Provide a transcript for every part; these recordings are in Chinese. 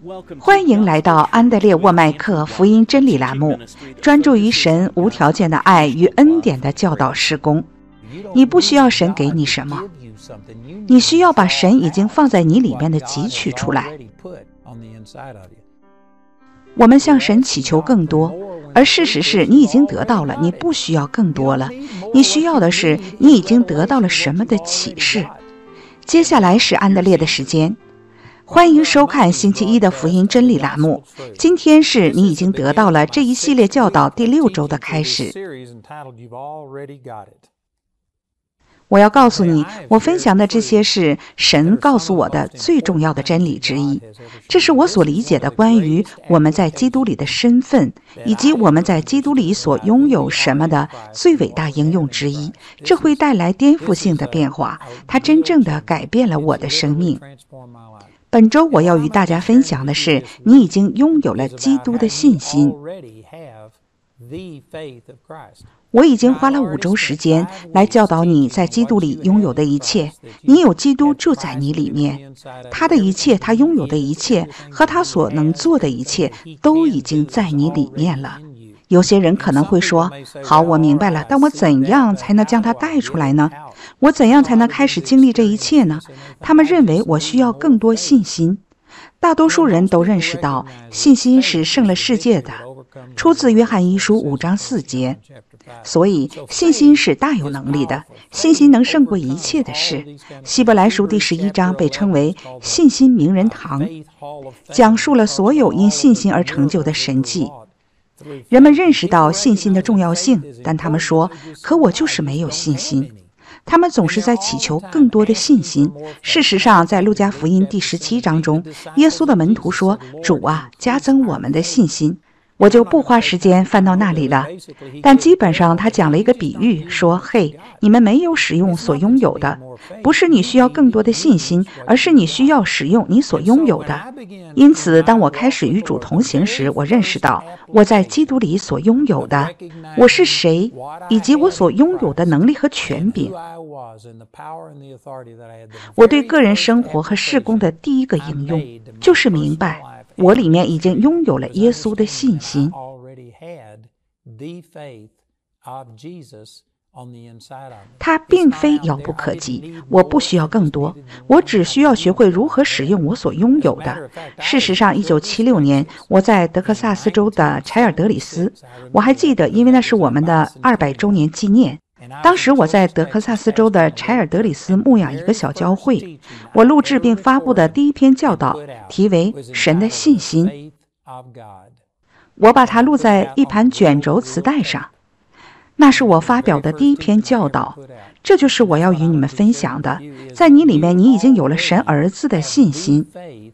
欢迎来到安德烈沃麦克福音真理栏目，专注于神无条件的爱与恩典的教导事工。你不需要神给你什么，你需要把神已经放在你里面的汲取出来。我们向神祈求更多，而事实是你已经得到了，你不需要更多了。你需要的是你已经得到了什么的启示。接下来是安德烈的时间，欢迎收看星期一的福音真理栏目。今天是你已经得到了这一系列教导第6周的开始。我要告诉你，我分享的这些是神告诉我的最重要的真理之一。这是我所理解的关于我们在基督里的身份，以及我们在基督里所拥有什么的最伟大应用之一。这会带来颠覆性的变化，它真正的改变了我的生命。本周我要与大家分享的是，你已经拥有了基督的信心。我已经花了5周时间来教导你在基督里拥有的一切。你有基督住在你里面，他的一切，他拥有的一切和他所能做的一切都已经在你里面了。有些人可能会说，好，我明白了，但我怎样才能将它带出来呢？我怎样才能开始经历这一切呢？他们认为我需要更多信心。大多数人都认识到，信心是胜了世界的，出自约翰一书5章4节。所以信心是大有能力的，信心能胜过一切的事。希伯来书第11章被称为信心名人堂，讲述了所有因信心而成就的神迹。人们认识到信心的重要性，但他们说，可我就是没有信心。他们总是在祈求更多的信心。事实上，在路加福音第17章中，耶稣的门徒说，主啊，加增我们的信心。我就不花时间翻到那里了，但基本上他讲了一个比喻，说，嘿，你们没有使用所拥有的，不是你需要更多的信心，而是你需要使用你所拥有的。因此，当我开始与主同行时，我认识到我在基督里所拥有的，我是谁，以及我所拥有的能力和权柄。我对个人生活和事工的第一个应用，就是明白我里面已经拥有了耶稣的信心。它并非遥不可及，我不需要更多，我只需要学会如何使用我所拥有的。事实上，1976年，我在德克萨斯州的柴尔德里斯，我还记得，因为那是我们的200周年纪念。当时我在德克萨斯州的柴尔德里斯牧养一个小教会，我录制并发布的第一篇教导题为《神的信心》，我把它录在一盘卷轴磁带上。那是我发表的第一篇教导，这就是我要与你们分享的。在你里面，你已经有了神儿子的信心。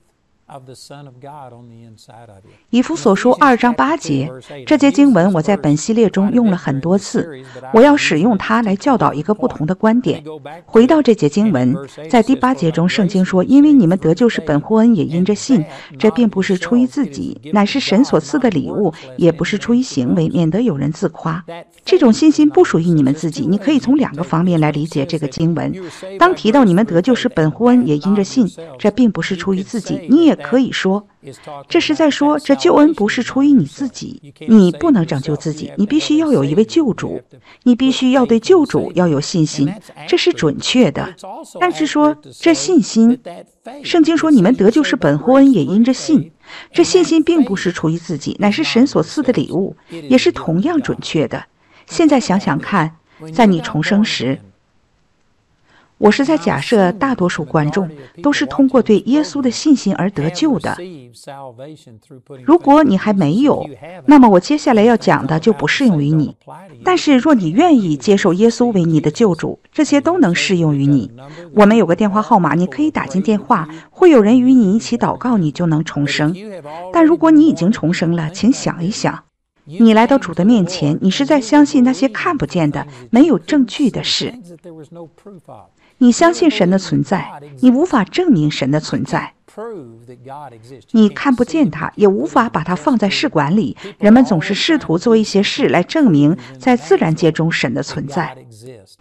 以弗所书2章8节，这节经文我在本系列中用了很多次，我要使用它来教导一个不同的观点。回到这节经文，在第8节中，圣经说，因为你们得救是本乎恩，也因着信，这并不是出于自己，乃是神所赐的礼物，也不是出于行为，免得有人自夸。这种信心不属于你们自己。你可以从2个方面来理解这个经文。当提到你们得救是本乎恩，也因着信，这并不是出于自己，你也可以说，这是在说，这救恩不是出于你自己，你不能拯救自己，你必须要有一位救主，你必须要对救主要有信心，这是准确的。但是说这信心，圣经说你们得救是本乎恩，也因着信，这信心并不是出于自己，乃是神所赐的礼物，也是同样准确的。现在想想看，在你重生时，我是在假设大多数观众都是通过对耶稣的信心而得救的。如果你还没有，那么我接下来要讲的就不适用于你。但是若你愿意接受耶稣为你的救主，这些都能适用于你。我们有个电话号码，你可以打进电话，会有人与你一起祷告，你就能重生。但如果你已经重生了，请想一想，你来到主的面前，你是在相信那些看不见的、没有证据的事。你相信神的存在，你无法证明神的存在。你看不见它，也无法把它放在试管里。人们总是试图做一些事来证明在自然界中神的存在。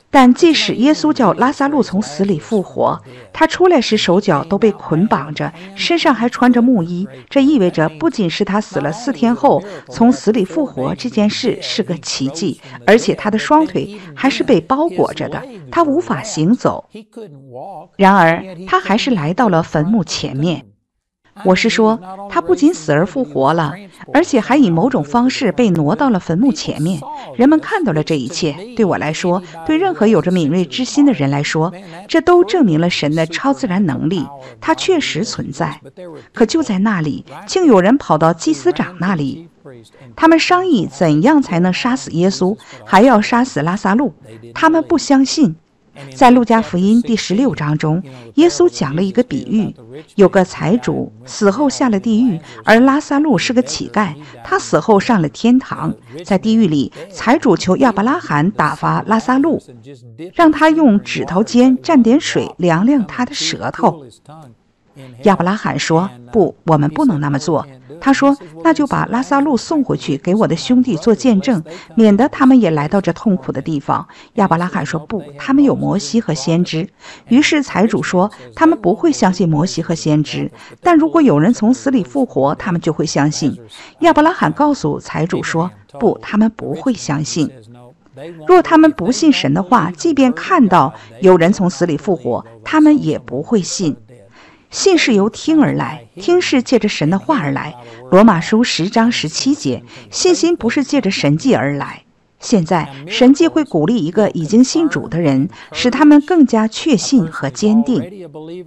但即使耶稣叫拉撒路从死里复活，他出来时手脚都被捆绑着，身上还穿着木衣，这意味着不仅是他死了4天后从死里复活这件事是个奇迹，而且他的双腿还是被包裹着的，他无法行走。然而他还是来到了坟墓前面。我是说，他不仅死而复活了，而且还以某种方式被挪到了坟墓前面。人们看到了这一切，对我来说，对任何有着敏锐之心的人来说，这都证明了神的超自然能力，它确实存在。可就在那里，竟有人跑到祭司长那里，他们商议怎样才能杀死耶稣，还要杀死拉撒路。他们不相信。在路加福音第16章中，耶稣讲了一个比喻，有个财主死后下了地狱，而拉撒路是个乞丐，他死后上了天堂。在地狱里，财主求亚伯拉罕打发拉撒路，让他用指头尖蘸点水凉凉他的舌头。亚伯拉罕说：不，我们不能那么做。他说：那就把拉撒路送回去给我的兄弟做见证，免得他们也来到这痛苦的地方。亚伯拉罕说：不，他们有摩西和先知。于是财主说：他们不会相信摩西和先知，但如果有人从死里复活，他们就会相信。亚伯拉罕告诉财主说：不，他们不会相信。若他们不信神的话，即便看到有人从死里复活，他们也不会信。信是由听而来，听是借着神的话而来。罗马书10章17节，信心不是借着神迹而来。现在神迹会鼓励一个已经信主的人，使他们更加确信和坚定。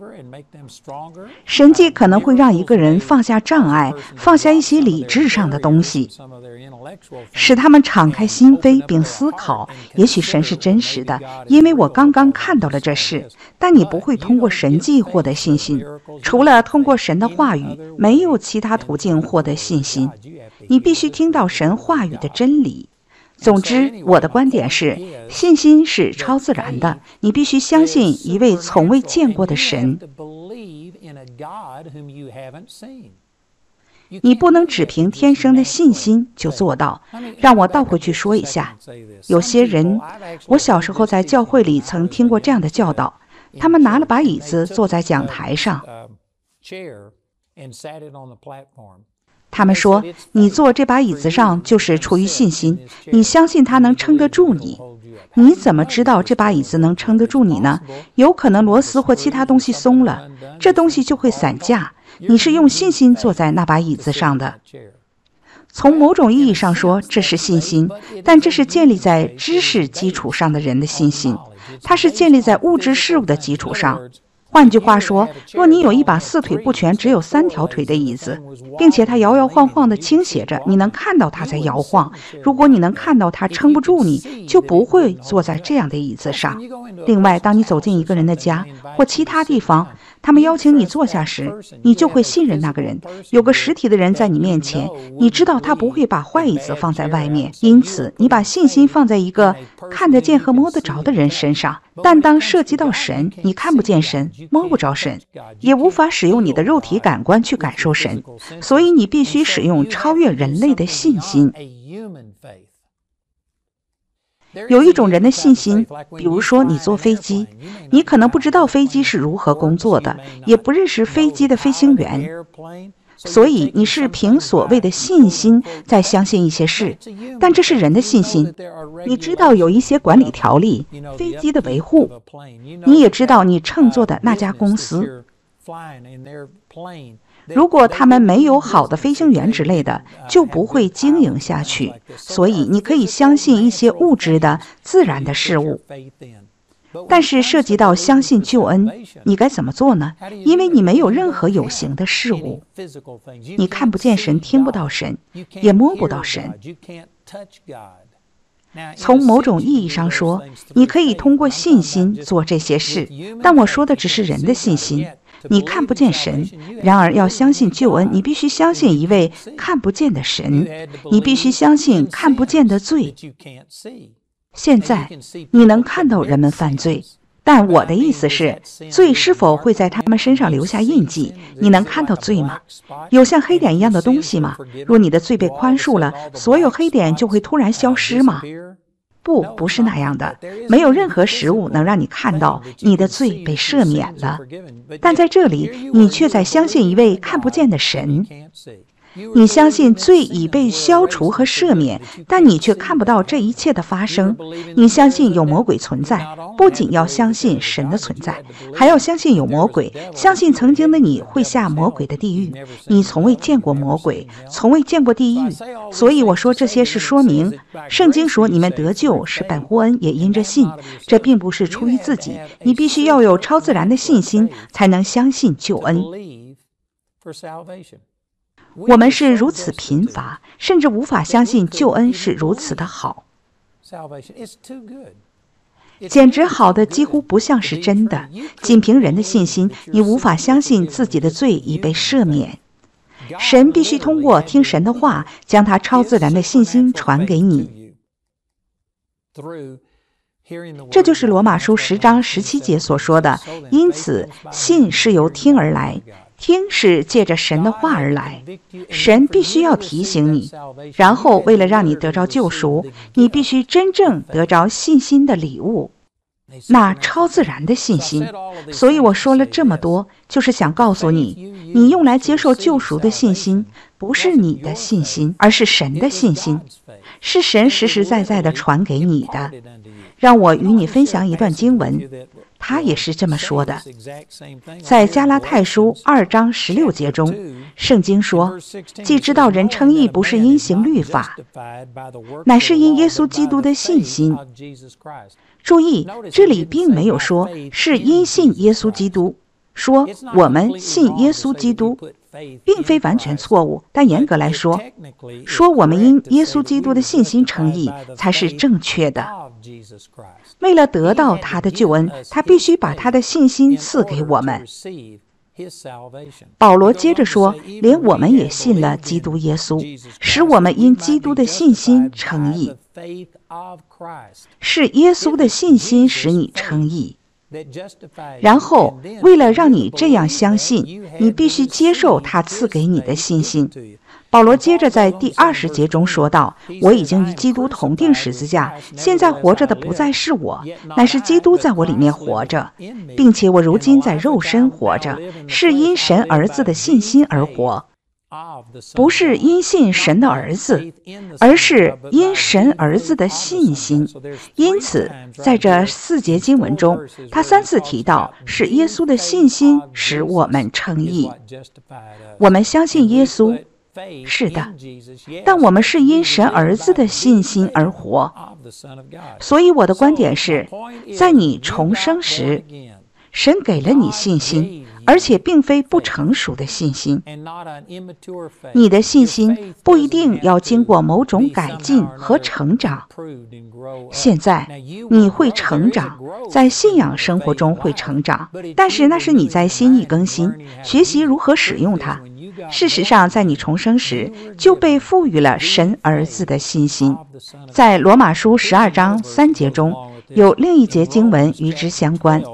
神迹可能会让一个人放下障碍，放下一些理智上的东西，使他们敞开心扉并思考，也许神是真实的，因为我刚刚看到了这事。但你不会通过神迹获得信心，除了通过神的话语，没有其他途径获得信心。你必须听到神话语的真理。总之，我的观点是，信心是超自然的，你必须相信一位从未见过的神。你不能只凭天生的信心就做到。让我倒回去说一下，有些人，我小时候在教会里曾听过这样的教导，他们拿了把椅子坐在讲台上，他们说，你坐这把椅子上就是出于信心，你相信它能撑得住你。你怎么知道这把椅子能撑得住你呢？有可能螺丝或其他东西松了，这东西就会散架。你是用信心坐在那把椅子上的。从某种意义上说，这是信心，但这是建立在知识基础上的人的信心，它是建立在物质事物的基础上。换句话说，若你有一把4腿不全、只有3条腿的椅子，并且它摇摇晃晃地倾斜着，你能看到它在摇晃。如果你能看到它撑不住你，就不会坐在这样的椅子上。另外，当你走进一个人的家或其他地方，他们邀请你坐下时，你就会信任那个人。有个实体的人在你面前，你知道他不会把坏椅子放在外面，因此你把信心放在一个看得见和摸得着的人身上。但当涉及到神，你看不见神，摸不着神，也无法使用你的肉体感官去感受神，所以你必须使用超越人类的信心。有一种人的信心，比如说你坐飞机，你可能不知道飞机是如何工作的，也不认识飞机的飞行员，所以你是凭所谓的信心在相信一些事，但这是人的信心。你知道有一些管理条例，飞机的维护，你也知道你乘坐的那家公司，如果他们没有好的飞行员之类的，就不会经营下去。所以你可以相信一些物质的、自然的事物。但是涉及到相信救恩，你该怎么做呢？因为你没有任何有形的事物，你看不见神，听不到神，也摸不到神。从某种意义上说，你可以通过信心做这些事，但我说的只是人的信心。你看不见神，然而要相信救恩，你必须相信一位看不见的神，你必须相信看不见的罪。现在你能看到人们犯罪，但我的意思是，罪是否会在他们身上留下印记？你能看到罪吗？有像黑点一样的东西吗？若你的罪被宽恕了，所有黑点就会突然消失吗？ 不是那样的，没有任何食物能让你看到你的罪被赦免了。但在这里，你却在相信一位看不见的神。你相信罪已被消除和赦免，但你却看不到这一切的发生。你相信有魔鬼存在，不仅要相信神的存在，还要相信有魔鬼，相信曾经的你会下魔鬼的地狱。你从未见过魔鬼，从未见过地狱。所以我说这些是说明，圣经说你们得救是本乎恩，也因着信。这并不是出于自己，你必须要有超自然的信心，才能相信救恩。我们是如此贫乏，甚至无法相信救恩是如此的好，简直好的几乎不像是真的。仅凭人的信心，你无法相信自己的罪已被赦免。神必须通过听神的话，将他超自然的信心传给你。这就是罗马书10章17节所说的，因此信是由听而来，听是借着神的话而来。神必须要提醒你，然后为了让你得着救赎，你必须真正得着信心的礼物，那超自然的信心。所以我说了这么多，就是想告诉你，你用来接受救赎的信心不是你的信心，而是神的信心，是神实实在在地传给你的。让我与你分享一段经文，他也是这么说的。在加拉太书2章16节中，圣经说，既知道人称义不是因行律法，乃是因耶稣基督的信心。注意，这里并没有说是因信耶稣基督，说我们信耶稣基督并非完全错误，但严格来说，说我们因耶稣基督的信心称义才是正确的。为了得到他的救恩，他必须把他的信心赐给我们。保罗接着说，连我们也信了基督耶稣，使我们因基督的信心称义。是耶稣的信心使你称义。然后为了让你这样相信，你必须接受他赐给你的信心。保罗接着在第20节中说道，我已经与基督同定十字架，现在活着的不再是我，乃是基督在我里面活着，并且我如今在肉身活着，是因神儿子的信心而活。不是因信神的儿子，而是因神儿子的信心。因此在这4节经文中，他3次提到是耶稣的信心使我们称义。我们相信耶稣，是的，但我们是因神儿子的信心而活。所以我的观点是，在你重生时，神给了你信心，而且并非不成熟的信心。你的信心不一定要经过某种改进和成长。现在你会成长，在信仰生活中会成长，但是那是你在心意更新，学习如何使用它。事实上，在你重生时就被赋予了神儿子的信心。在罗马书12章3节中，有另一节经文与之相关。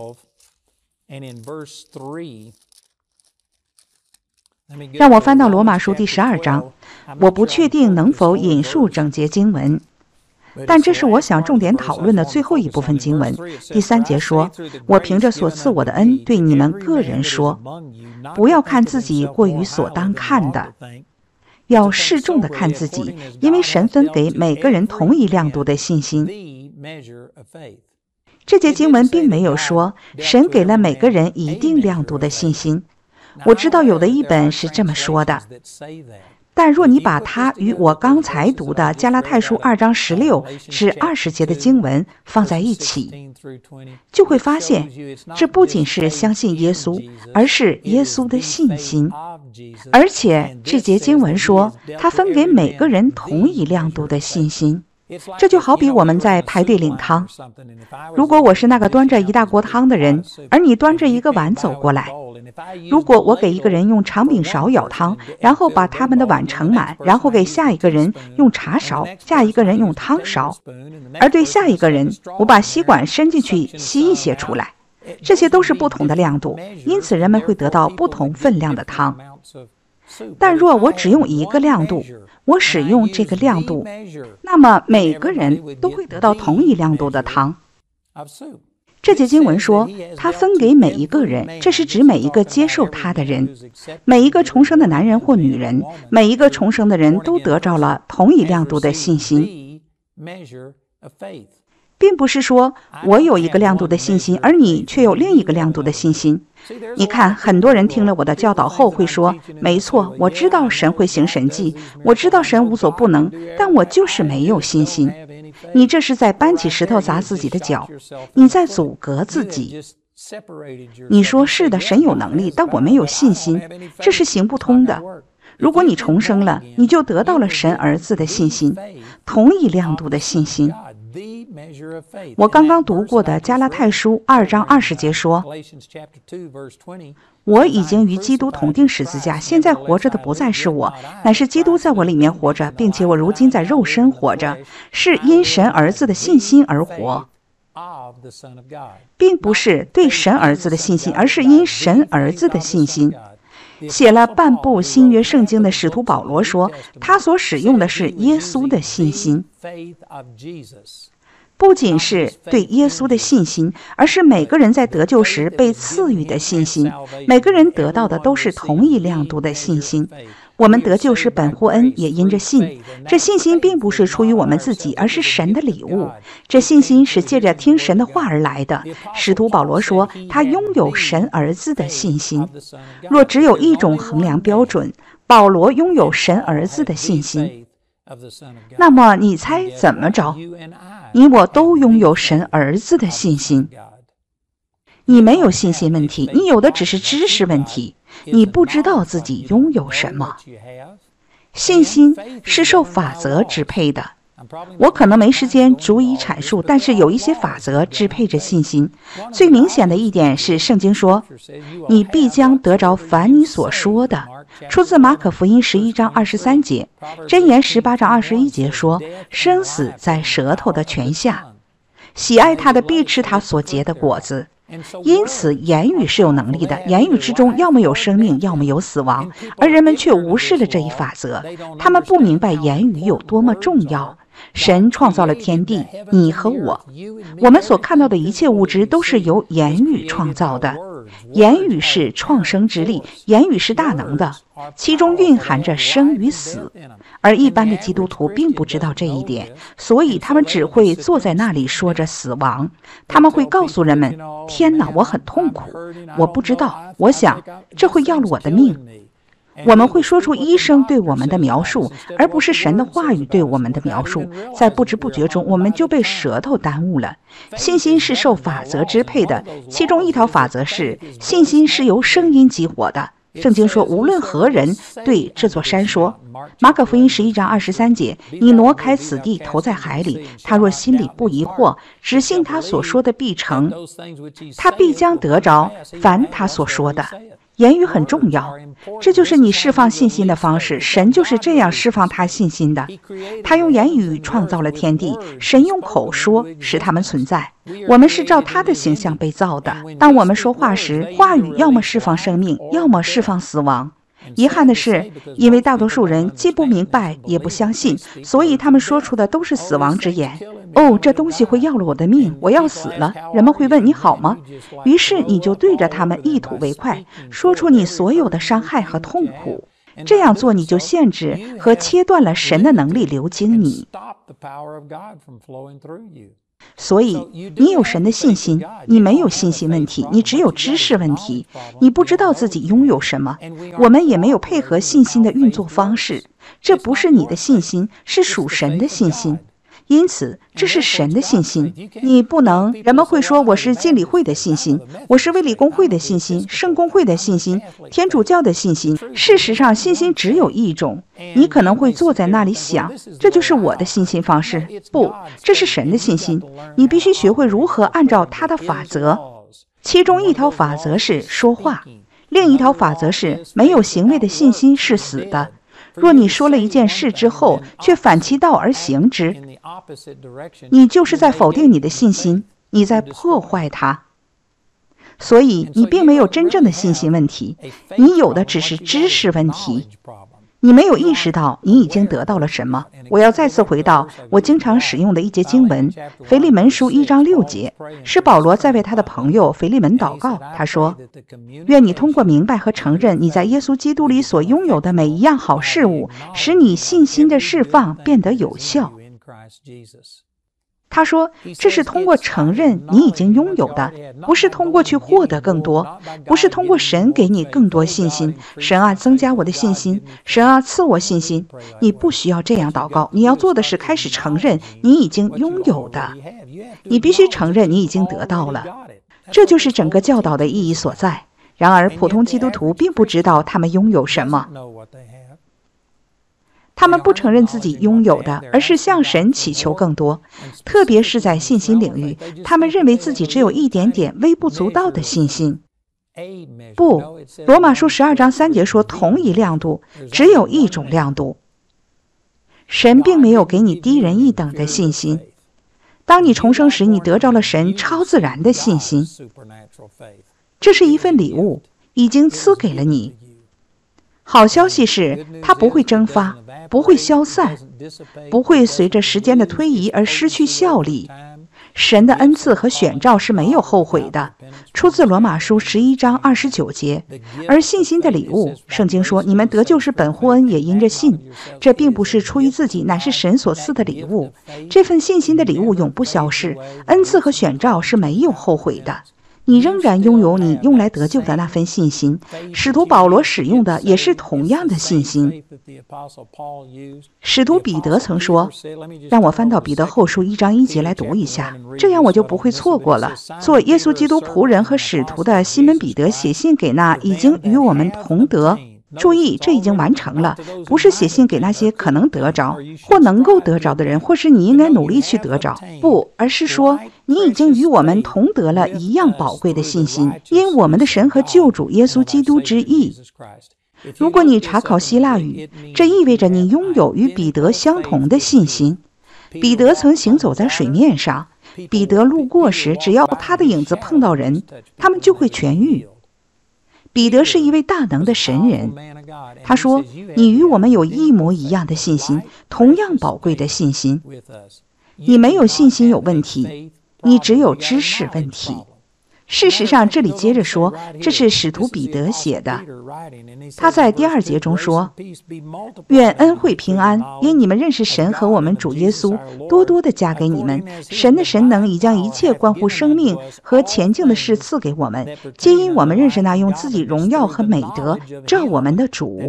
让我翻到罗马书第12章，我不确定能否引述整节经文，但这是我想重点讨论的最后一部分经文。第3节说，我凭着所赐我的恩对你们个人说，不要看自己过于所当看的，要适中的看自己，因为神分给每个人同一亮度的信心。这节经文并没有说神给了每个人一定亮度的信心。我知道有的译本是这么说的，但若你把它与我刚才读的加拉太书2章16至20节的经文放在一起，就会发现这不仅是相信耶稣，而是耶稣的信心。而且这节经文说他分给每个人同一亮度的信心。这就好比我们在排队领汤，如果我是那个端着一大锅汤的人，而你端着一个碗走过来，如果我给一个人用长柄勺舀汤，然后把他们的碗盛满，然后给下一个人用茶勺，下一个人用汤勺，而对下一个人我把吸管伸进去吸一些出来，这些都是不同的亮度，因此人们会得到不同分量的汤。 但若我只用一个亮度，我使用这个亮度，那么每个人都会得到同一亮度的汤。这节经文说，他分给每一个人，这是指每一个接受他的人，每一个重生的男人或女人，每一个重生的人都得着了同一亮度的信心，并不是说我有一个亮度的信心，而你却有另一个亮度的信心。你看，很多人听了我的教导后会说，没错，我知道神会行神迹，我知道神无所不能，但我就是没有信心。你这是在搬起石头砸自己的脚，你在阻隔自己。你说是的，神有能力，但我没有信心，这是行不通的。如果你重生了，你就得到了神儿子的信心，同一亮度的信心。我刚刚读过的加拉太书2章20节说，我已经与基督同定十字架，现在活着的不再是我，乃是基督在我里面活着，并且我如今在肉身活着，是因神儿子的信心而活，并不是对神儿子的信心，而是因神儿子的信心。写了半部新约圣经的使徒保罗说，他所使用的是耶稣的信心，不仅是对耶稣的信心，而是每个人在得救时被赐予的信心。每个人得到的都是同一亮度的信心。我们得救是本乎恩，也因着信。这信心并不是出于我们自己，而是神的礼物。这信心是借着听神的话而来的。使徒保罗说，他拥有神儿子的信心。若只有一种衡量标准，保罗拥有神儿子的信心，那么你猜怎么着？你我都拥有神儿子的信心。你没有信心问题，你有的只是知识问题。你不知道自己拥有什么。信心是受法则支配的。我可能没时间逐一阐述，但是有一些法则支配着信心。最明显的一点是，圣经说，你必将得着凡你所说的，出自马可福音11章23节。箴言18章21节说，生死在舌头的泉下，喜爱他的必吃他所结的果子。因此言语是有能力的，言语之中要么有生命，要么有死亡，而人们却无视了这一法则。他们不明白言语有多么重要。神创造了天地，你和我们所看到的一切物质都是由言语创造的。言语是创生之力，言语是大能的，其中蕴含着生与死。而一般的基督徒并不知道这一点，所以他们只会坐在那里说着死亡。他们会告诉人们，天哪，我很痛苦，我不知道，我想这会要了我的命。我们会说出医生对我们的描述，而不是神的话语对我们的描述。在不知不觉中，我们就被舌头耽误了。信心是受法则支配的，其中一条法则是，信心是由声音激活的。圣经说，无论何人对这座山说，马可福音11章23节，你挪开此地，投在海里，他若心里不疑惑，只信他所说的必成，他必将得着凡他所说的。言语很重要，这就是你释放信心的方式。神就是这样释放他信心的。他用言语创造了天地，神用口说使他们存在。我们是照他的形象被造的。当我们说话时，话语要么释放生命，要么释放死亡。遗憾的是，因为大多数人既不明白也不相信，所以他们说出的都是死亡之言。哦，这东西会要了我的命，我要死了。人们会问你好吗？于是你就对着他们一吐为快，说出你所有的伤害和痛苦。这样做，你就限制和切断了神的能力流经你。所以你有神的信心，你没有信心问题，你只有知识问题。你不知道自己拥有什么，我们也没有配合信心的运作方式。这不是你的信心，是属神的信心。因此这是神的信心。你不能，人们会说我是浸礼会的信心，我是卫理公会的信心，圣公会的信心，天主教的信心。事实上信心只有一种。你可能会坐在那里想，这就是我的信心方式。不，这是神的信心。你必须学会如何按照他的法则。其中一条法则是说话，另一条法则是没有行为的信心是死的。若你说了一件事之后，却反其道而行之，你就是在否定你的信心，你在破坏它。 所以你并没有真正的信心问题，你有的只是知识问题。你没有意识到你已经得到了什么。我要再次回到我经常使用的一节经文，腓利门书1章6节，是保罗在为他的朋友腓利门祷告。他说，愿你通过明白和承认你在耶稣基督里所拥有的每一样好事物，使你信心的释放变得有效。他说，这是通过承认你已经拥有的，不是通过去获得更多，不是通过神给你更多信心。神啊，增加我的信心，神啊，赐我信心。你不需要这样祷告，你要做的是开始承认你已经拥有的。你必须承认你已经得到了，这就是整个教导的意义所在。然而，普通基督徒并不知道他们拥有什么。他们不承认自己拥有的，而是向神祈求更多，特别是在信心领域，他们认为自己只有一点点微不足道的信心。不，罗马书12章3节说同一亮度，只有一种亮度。神并没有给你低人一等的信心。当你重生时，你得着了神超自然的信心，这是一份礼物，已经赐给了你。好消息是，它不会蒸发，不会消散，不会随着时间的推移而失去效力。神的恩赐和选召是没有后悔的，出自罗马书11章29节。而信心的礼物，圣经说，你们得救是本乎恩，也因着信。这并不是出于自己，乃是神所赐的礼物。这份信心的礼物永不消逝，恩赐和选召是没有后悔的。你仍然拥有你用来得救的那份信心。使徒保罗使用的也是同样的信心。使徒彼得曾说，让我翻到彼得后书1章1节来读一下，这样我就不会错过了。做耶稣基督仆人和使徒的西门彼得写信给那已经与我们同得。注意，这已经完成了，不是写信给那些可能得着或能够得着的人，或是你应该努力去得着，不，而是说你已经与我们同得了一样宝贵的信心，因我们的神和救主耶稣基督之义。如果你查考希腊语，这意味着你拥有与彼得相同的信心。彼得曾行走在水面上，彼得路过时，只要他的影子碰到人，他们就会痊愈。彼得是一位大能的神人，他说，你与我们有一模一样的信心，同样宝贵的信心。你没有信心有问题，你只有知识问题。事实上，这里接着说，这是使徒彼得写的。他在第2节中说，愿恩惠平安因你们认识神和我们主耶稣，多多的加给你们。神的神能已将一切关乎生命和前进的事赐给我们，皆因我们认识那用自己荣耀和美德照我们的主。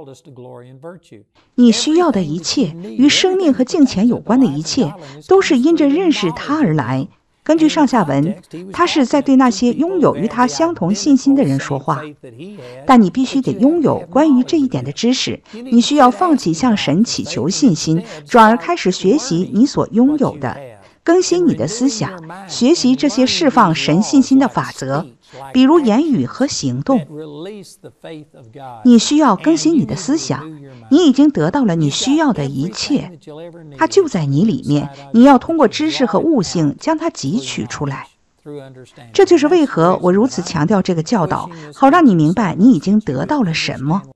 你需要的一切，与生命和敬虔有关的一切，都是因着认识他而来。根据上下文，他是在对那些拥有与他相同信心的人说话，但你必须得拥有关于这一点的知识。你需要放弃向神祈求信心，转而开始学习你所拥有的，更新你的思想，学习这些释放神信心的法则，比如言语和行动。你需要更新你的思想，你已经得到了你需要的一切，它就在你里面，你要通过知识和悟性将它汲取出来。这就是为何我如此强调这个教导，好让你明白你已经得到了什么。